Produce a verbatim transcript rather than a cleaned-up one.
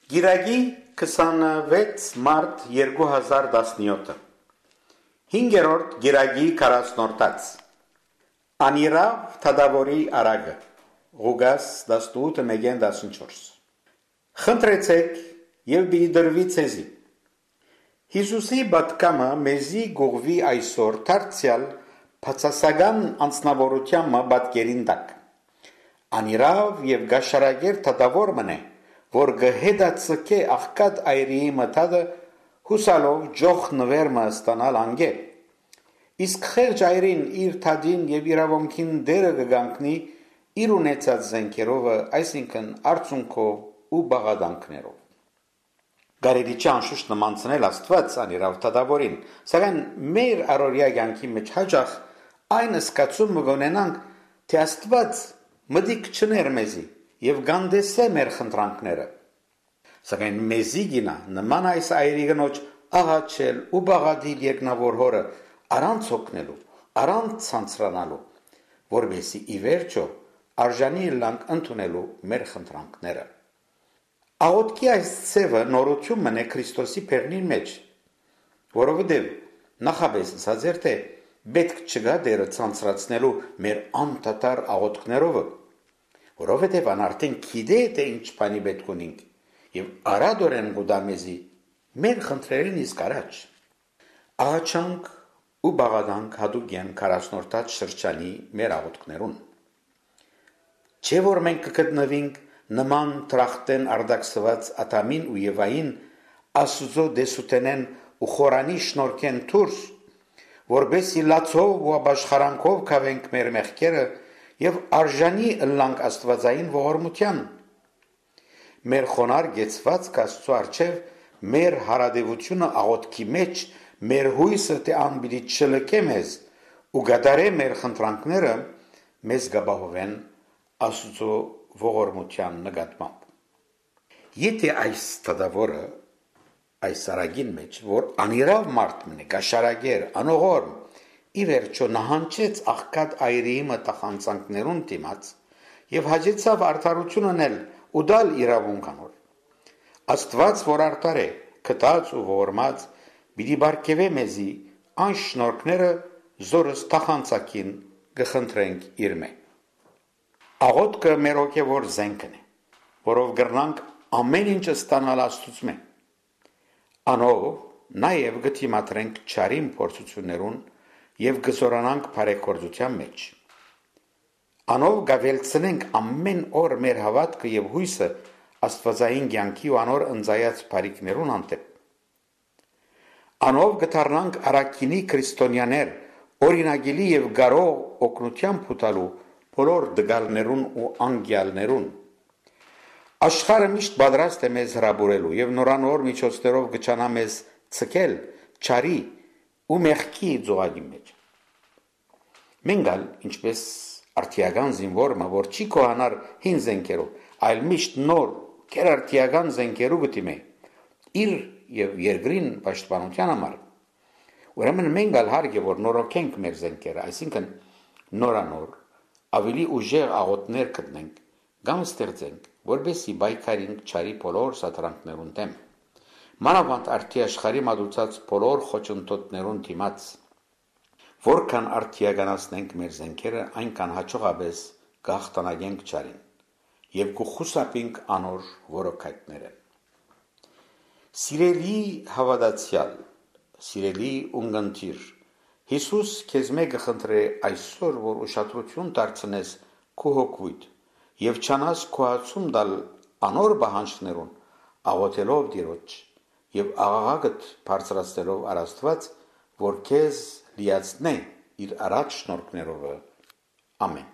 Գիրագի քսանվեց մարտ երկու հազար տասնյոթ հինգերորդ գիրագի քառասնորդաց Անիրավ Թադավորի արագը Ղուգաս տասնութ մեկեն տասնչորս Խնդրեցեք եւ բիդրվի ցեզի Հիսուսի բատկամը մեզի գողվի այսօր դարձյալ փածասական անձնավորության մաբատկերին տակ Անիրավ եւ գաշարագեր Թադավոր մնե որ գհեդացկե աղկատ այրի մտադը հուսալով ջոխ նվերմը ստանալ անգե իսկ խեղճ այրին իր թադին եւ իրավունքին դերը կգանքնի իր ունեցած զենքերով այսինքն արցունքով ու բաղադանքներով Գարեդիչի անշուշտ նմանցնել Աստված Անիրավ Թադավորին սակայն մեր առօրյա կյանքի մեջ հաճախ այն սկացումը գոնենանք թե Աստված մտիկ չներ մեզի եւ գանդեսե մեր խնդրանքները սակայն մեզի գինա նման այս այրի գնոջ աղաչել ու բաղադիլ երկնավոր հորը առանց օգնելու առանց ցանցրանալու որովհետեւ ի վերջո արժանի լանք ընդունելու մեր խնդրանքները աղոթքի այս ցևը նորություն մնե Քրիստոսի բերնին մեջ որովհետեւ նախաբես ասած թե պետք չգա դերը ցանցրացնելու մեր անտատար աղոթքներով որովհետև անարդեն գիտե թե ինչ բանի պետք ունենք եւ արադորեն գուդամեզի մեր խնդրերին իսկ առաջ աղաչանք ու բաղաданք հadoop-յան քառասնորդած շրջանի մեր աղոթքներուն չէ որ մենք կգտնվենք նման տրախտեն արդակսված ատամին ու Եվային Աստծո դեսուտենեն ու խորանի շնորհքեն դուրս որբեսի լացով ու ապաշխարանքով կավենք մեր մեղքերը եւ արժանի ըլլանք Աստվածային ողորմության մեր խոնար գեցված Աստծո արչեւ մեր հարադեվությունը աղոթքի մեջ մեր հույսը թե անբիդի չլկե մեզ ու գադարե մեր խնդրանքները մեզ գաբահովեն Աստծո ողորմության նկատմամբ եթե այս Թադավորը այս արագին մեջ որ անիրավ մարդ մնե գաշարագեր անողորմ ի վերջո նահանջեց աղկատ այրի մտախանցանքներուն դիմաց եւ հաջեցավ արդարություն անել ու դալ իրավունք անոր Աստված որ արդար է կտած ու ողորմած պիտի բարգեւե մեզի այն շնորհքները զորս տախանցակին գխնդրենք իրմե աղոթքը մեր հոգեվոր զենքն է որով գրնանք ամեն ինչ ստանալ Աստծուց մե անով նաեւ գտիմատրենք չարին փորձություններուն եւ գզորանանք բարեգործության մեջ անով գավելցնենք ամեն օր մեր հավատքը եւ հույսը Աստվածային կյանքի ու անոր ընծայած բարիկներուն անտեպ անով գտարնանք արաքինի քրիստոնյաներ օրինագելի եւ գարող օգնության փութալու բոլոր դգալներուն ու անգյալներուն աշխարհը միշտ պատրաստ է մեզ հրաբուրելու եւ նորանոր միջոցներով գճանա մեզ ցկել չարի ու մեղքի ձողագի մեջ մենգալ ինչպես արտիական զինվորը որ չի կոհանար հին զենքերով այլ միշտ նոր կերարտիական զենքերով գտիմե իր եւ երկրին պաշտպանության համար ուրեմն մենգալ հարկ է որ նորոգենք մեր զենքերը այսինքն նորանոր ավելի ուժեղ աղոթներ գտնենք կամ ստեղծենք որբեսի բայկարինք չարի բոլոր սատրանքներուն դեմ մանավանդ արդի աշխարհի մատուցած բոլոր խոչընդոտներուն դիմաց որքան արդիականացնենք մեր զենքերը այնքան հաջողաբես կհաղթանակենք չարին եւ կխուսափենք անոր որոքայտները Սիրելի հավատացյալ սիրելի ունգընտիր Հիսուս քեզ մեկը խնդրե այսօր որ ուշադրություն դարձնես քո հոգուით եւ չանաս քո ածում դալ անոր բանջներուն աղոթելով Տիրոջ եւ աղաղակդ բարձրացնելով Աստված որ քեզ լիացնե իր առաջ շնորհքներով ամեն